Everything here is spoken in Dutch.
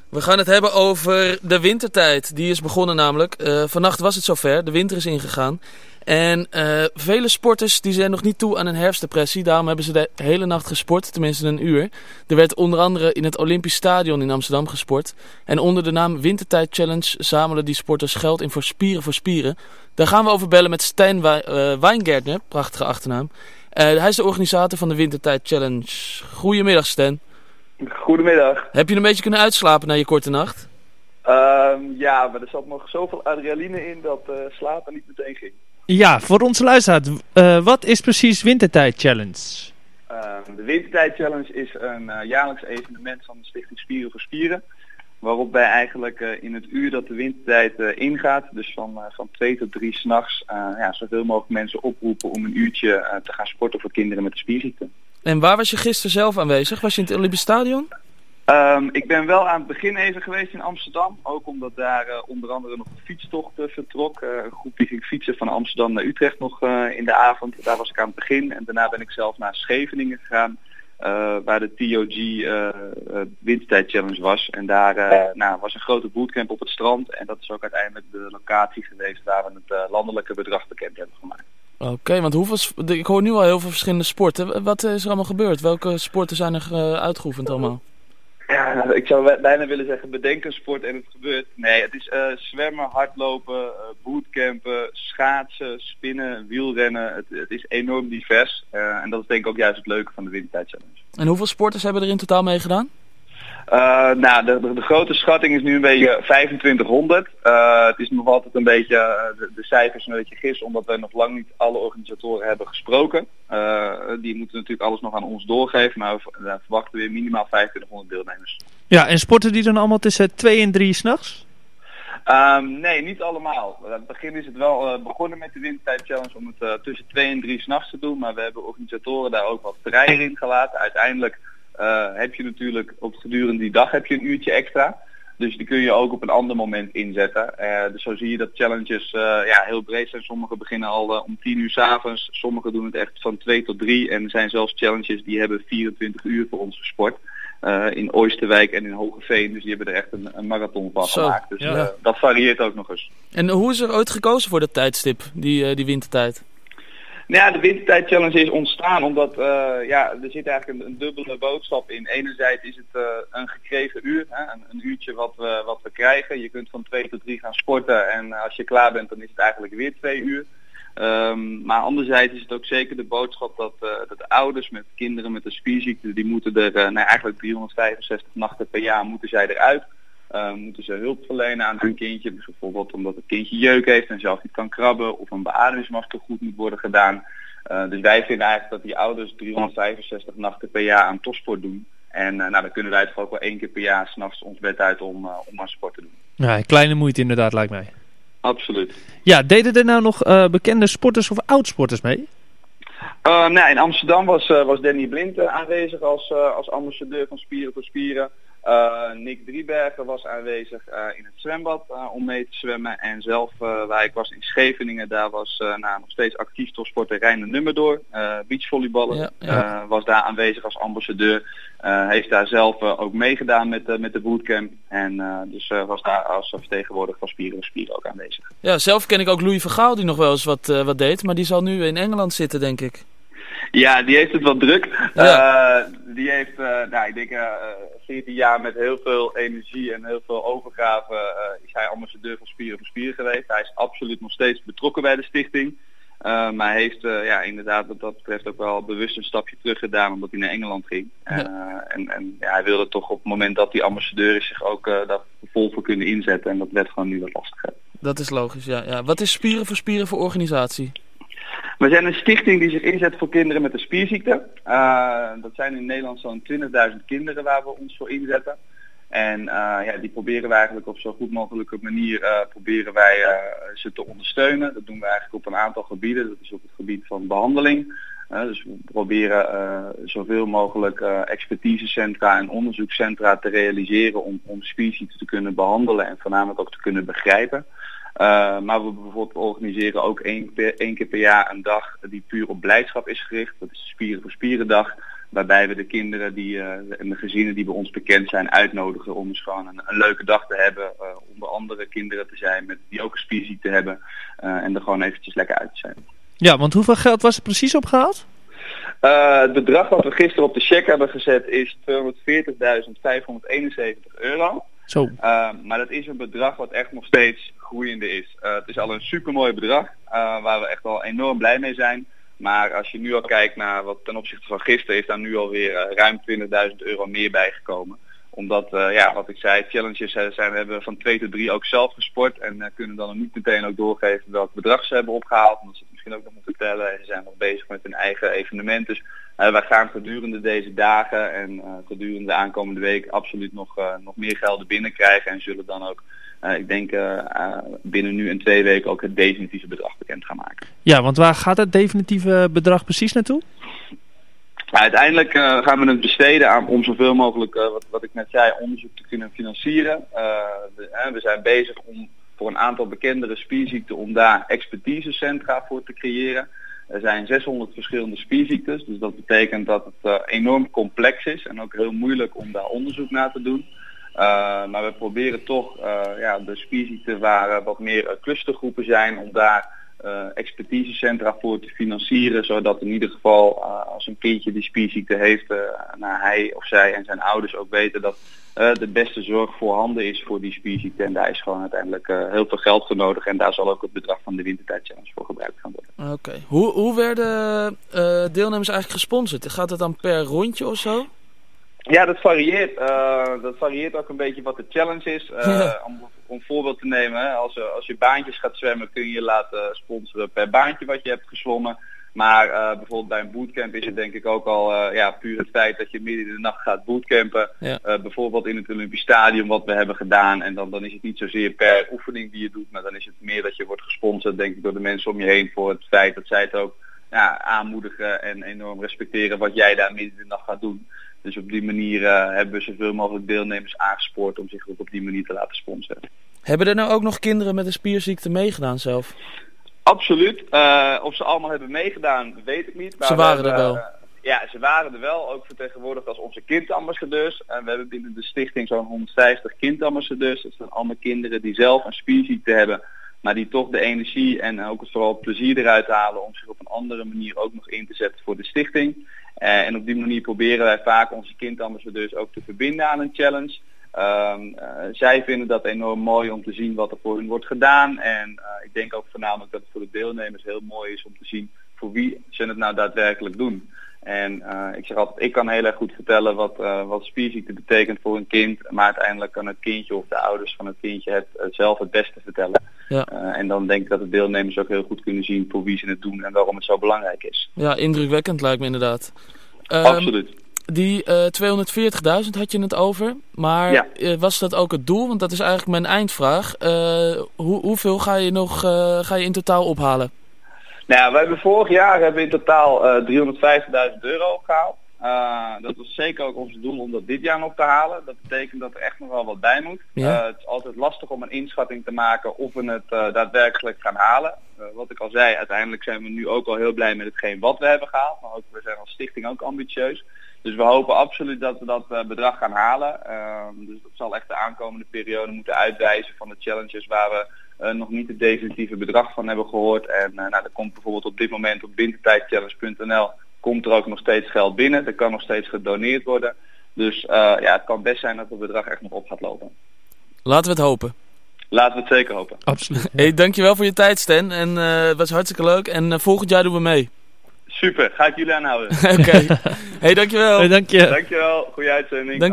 We gaan het hebben over de wintertijd. Die is begonnen namelijk. Vannacht was het zover. De winter is ingegaan. En vele sporters die zijn nog niet toe aan een herfstdepressie. Daarom hebben ze de hele nacht gesport, tenminste een uur. Er werd onder andere in het Olympisch Stadion in Amsterdam gesport. En onder de naam Wintertijd Challenge zamelen die sporters geld in voor Spieren. Daar gaan we over bellen met Stijn Wijngärtner, prachtige achternaam. Hij is de organisator van de Wintertijd Challenge. Goedemiddag Stan. Goedemiddag. Heb je een beetje kunnen uitslapen na je korte nacht? Ja, maar er zat nog zoveel adrenaline in dat slapen niet meteen ging. Ja, voor onze luisteraar, wat is precies Wintertijd Challenge? De Wintertijd Challenge is een jaarlijks evenement van de Stichting Spieren voor Spieren. Waarop wij eigenlijk in het uur dat de wintertijd ingaat, dus van 2 tot 3 s'nachts, zoveel mogelijk mensen oproepen om een uurtje te gaan sporten voor kinderen met de spierziekte. En waar was je gisteren zelf aanwezig? Was je in het Olympisch Stadion? Ik ben wel aan het begin even geweest in Amsterdam, ook omdat daar onder andere nog een fietstocht vertrok. Een groep die ging fietsen van Amsterdam naar Utrecht nog in de avond. Daar was ik aan het begin en daarna ben ik zelf naar Scheveningen gegaan, waar de TOG Wintertijd Challenge was. En daar was een grote bootcamp op het strand en dat is ook uiteindelijk de locatie geweest waar we het landelijke bedrag bekend hebben gemaakt. Oké, want ik hoor nu al heel veel verschillende sporten. Wat is er allemaal gebeurd? Welke sporten zijn er uitgeoefend allemaal? Ja, ik zou bijna willen zeggen bedenk een sport en het gebeurt. Nee, het is zwemmen, hardlopen, bootcampen, schaatsen, spinnen, wielrennen. Het is enorm divers en dat is denk ik ook juist het leuke van de Wintertijd Challenge. En hoeveel sporters hebben er in totaal meegedaan? De grote schatting is nu een beetje 2500. Het is nog altijd een beetje, de cijfers een beetje gis, omdat we nog lang niet alle organisatoren hebben gesproken. Die moeten natuurlijk alles nog aan ons doorgeven, maar we verwachten weer minimaal 2500 deelnemers. Ja, en sporten die dan allemaal tussen 2 en 3 s'nachts? Nee, niet allemaal. Aan het begin is het wel begonnen met de Wintertijd Challenge om het tussen 2 en 3 s'nachts te doen, maar we hebben organisatoren daar ook wat vrijer in gelaten. Uiteindelijk heb je natuurlijk gedurende die dag heb je een uurtje extra. Dus die kun je ook op een ander moment inzetten. Dus zo zie je dat challenges heel breed zijn. Sommigen beginnen al om 10 uur 's avonds. Sommigen doen het echt van 2 tot 3. En er zijn zelfs challenges die hebben 24 uur voor ons gesport. In Oosterwijk en in Hogeveen. Dus die hebben er echt een marathon van gemaakt. Dus dat varieert ook nog eens. En hoe is er ooit gekozen voor dat tijdstip, die wintertijd? Nou ja, de Wintertijd Challenge is ontstaan omdat er zit eigenlijk een dubbele boodschap in. Enerzijds is het een gekregen uur, een uurtje wat we krijgen. Je kunt van 2 tot 3 gaan sporten en als je klaar bent dan is het eigenlijk weer 2 uur. Maar anderzijds is het ook zeker de boodschap dat de ouders met kinderen met een spierziekte, die moeten er eigenlijk 365 nachten per jaar moeten zij eruit. Moeten ze hulp verlenen aan hun kindje, dus bijvoorbeeld omdat het kindje jeuk heeft en zelf niet kan krabben of een beademingsmasker goed moet worden gedaan. Dus wij vinden eigenlijk dat die ouders 365 nachten per jaar aan topsport doen. En dan kunnen wij toch ook wel 1 keer per jaar 's nachts ons bed uit om aan sport te doen. Ja, kleine moeite inderdaad lijkt mij. Absoluut. Ja, deden er nou nog bekende sporters of oud-sporters mee? In Amsterdam was Danny Blind aanwezig als ambassadeur van Spieren voor Spieren. Nick Driebergen was aanwezig in het zwembad om mee te zwemmen. En zelf waar ik was in Scheveningen, daar was nog steeds actief topsporter Reiner Nummerdoor. Beachvolleyballer was daar aanwezig als ambassadeur. Heeft daar zelf ook meegedaan met de bootcamp. En dus was daar als vertegenwoordiger van Spieren voor Spieren ook aanwezig. Ja, zelf ken ik ook Louis van Gaal die nog wel eens wat deed. Maar die zal nu in Engeland zitten, denk ik. Ja, die heeft het wat druk. Ja. Die heeft, ik denk 14 jaar met heel veel energie en heel veel overgave is hij ambassadeur van Spieren voor Spieren geweest. Hij is absoluut nog steeds betrokken bij de stichting. Maar hij heeft inderdaad wat dat betreft ook wel bewust een stapje terug gedaan omdat hij naar Engeland ging. Hij wilde toch op het moment dat hij ambassadeur is zich ook daar vol voor kunnen inzetten. En dat werd gewoon nu wat lastiger. Dat is logisch, ja. Wat is Spieren voor organisatie? We zijn een stichting die zich inzet voor kinderen met een spierziekte. Dat zijn in Nederland zo'n 20.000 kinderen waar we ons voor inzetten. En die proberen we eigenlijk op zo goed mogelijke manier proberen wij ze te ondersteunen. Dat doen we eigenlijk op een aantal gebieden. Dat is op het gebied van behandeling. Dus we proberen zoveel mogelijk expertisecentra en onderzoekscentra te realiseren om spierziekten te kunnen behandelen en voornamelijk ook te kunnen begrijpen. Maar we bijvoorbeeld organiseren ook één keer per jaar een dag die puur op blijdschap is gericht. Dat is de Spieren voor Spierendag. Waarbij we de kinderen en de gezinnen die bij ons bekend zijn uitnodigen om eens gewoon een leuke dag te hebben. Onder andere kinderen te zijn die ook een spierziekte hebben. En er gewoon eventjes lekker uit te zijn. Ja, want hoeveel geld was er precies opgehaald? Het bedrag wat we gisteren op de cheque hebben gezet is €240.571. Zo. Maar dat is een bedrag wat echt nog steeds groeiende is. Het is al een supermooi bedrag waar we echt al enorm blij mee zijn. Maar als je nu al kijkt naar wat ten opzichte van gisteren is daar nu alweer ruim €20.000 meer bijgekomen. Omdat, wat ik zei, challenges we hebben van 2 tot 3 ook zelf gesport. En kunnen dan niet meteen ook doorgeven welk bedrag ze hebben opgehaald. Omdat ze het misschien ook nog moeten tellen. En ze zijn nog bezig met hun eigen evenement. Dus wij gaan gedurende deze dagen en gedurende de aankomende week absoluut nog meer gelden binnenkrijgen. En zullen dan ook, ik denk binnen nu en 2 weken ook het definitieve bedrag bekend gaan maken. Ja, want waar gaat het definitieve bedrag precies naartoe? Uiteindelijk gaan we het besteden om zoveel mogelijk, wat ik net zei, onderzoek te kunnen financieren. We zijn bezig om voor een aantal bekendere spierziekten om daar expertisecentra voor te creëren. Er zijn 600 verschillende spierziektes, dus dat betekent dat het enorm complex is en ook heel moeilijk om daar onderzoek naar te doen. Maar we proberen toch de spierziekten waar wat meer clustergroepen zijn om daar expertisecentra voor te financieren, zodat in ieder geval als een kindje die spierziekte heeft, hij of zij en zijn ouders ook weten dat de beste zorg voorhanden is voor die spierziekte. En daar is gewoon uiteindelijk heel veel geld voor nodig en daar zal ook het bedrag van de Wintertijd Challenge voor gebruikt gaan worden. Oké. Hoe werden deelnemers eigenlijk gesponsord? Gaat het dan per rondje of zo? Ja, dat varieert. Dat varieert ook een beetje wat de challenge is. Om een voorbeeld te nemen, als je baantjes gaat zwemmen kun je je laten sponsoren per baantje wat je hebt gezwommen. Maar bijvoorbeeld bij een bootcamp is het denk ik ook al puur het feit dat je midden in de nacht gaat bootcampen. Ja. Bijvoorbeeld in het Olympisch Stadion wat we hebben gedaan. En dan is het niet zozeer per oefening die je doet, maar dan is het meer dat je wordt gesponsord denk ik door de mensen om je heen voor het feit dat zij het ook aanmoedigen en enorm respecteren wat jij daar midden in de nacht gaat doen. Dus op die manier hebben we zoveel mogelijk deelnemers aangespoord om zich ook op die manier te laten sponsoren. Hebben er nou ook nog kinderen met een spierziekte meegedaan zelf? Absoluut. Of ze allemaal hebben meegedaan, weet ik niet. Maar ze waren er wel. Ze waren er wel, ook vertegenwoordigd als onze kindambassadeurs. En we hebben binnen de stichting zo'n 150 kindambassadeurs. Dat zijn allemaal kinderen die zelf een spierziekte hebben, maar die toch de energie en ook vooral het plezier eruit halen om zich op een andere manier ook nog in te zetten voor de stichting. En op die manier proberen wij vaak onze kindambassadeurs ook te verbinden aan een challenge. Zij vinden dat enorm mooi om te zien wat er voor hun wordt gedaan. En ik denk ook voornamelijk dat het voor de deelnemers heel mooi is om te zien voor wie ze het nou daadwerkelijk doen. En ik zeg altijd, ik kan heel erg goed vertellen wat spierziekte betekent voor een kind. Maar uiteindelijk kan het kindje of de ouders van het kindje het zelf het beste vertellen. Ja. En dan denk ik dat de deelnemers ook heel goed kunnen zien voor wie ze het doen en waarom het zo belangrijk is. Ja, indrukwekkend lijkt me inderdaad. Absoluut. Die 240.000 had je het over, maar was dat ook het doel? Want dat is eigenlijk mijn eindvraag. Hoeveel ga je in totaal ophalen? Nou, wij hebben vorig jaar in totaal €350.000 opgehaald. Dat was zeker ook ons doel om dat dit jaar nog te halen. Dat betekent dat er echt nog wel wat bij moet. Ja. Het is altijd lastig om een inschatting te maken of we het daadwerkelijk gaan halen. Wat ik al zei, uiteindelijk zijn we nu ook al heel blij met hetgeen wat we hebben gehaald. Maar ook, we zijn als stichting ook ambitieus. Dus we hopen absoluut dat we dat bedrag gaan halen. Dus dat zal echt de aankomende periode moeten uitwijzen van de challenges waar we nog niet het definitieve bedrag van hebben gehoord. En er komt bijvoorbeeld op dit moment op wintertijdchallenge.nl komt er ook nog steeds geld binnen. Er kan nog steeds gedoneerd worden. Dus het kan best zijn dat het bedrag echt nog op gaat lopen. Laten we het hopen. Laten we het zeker hopen. Absoluut. Hey, dankjewel voor je tijd, Stan. En het was hartstikke leuk. En volgend jaar doen we mee. Super, ga ik jullie aanhouden. Oké. Hey, dankjewel. Hey, dank je. Dankjewel, goede uitzending.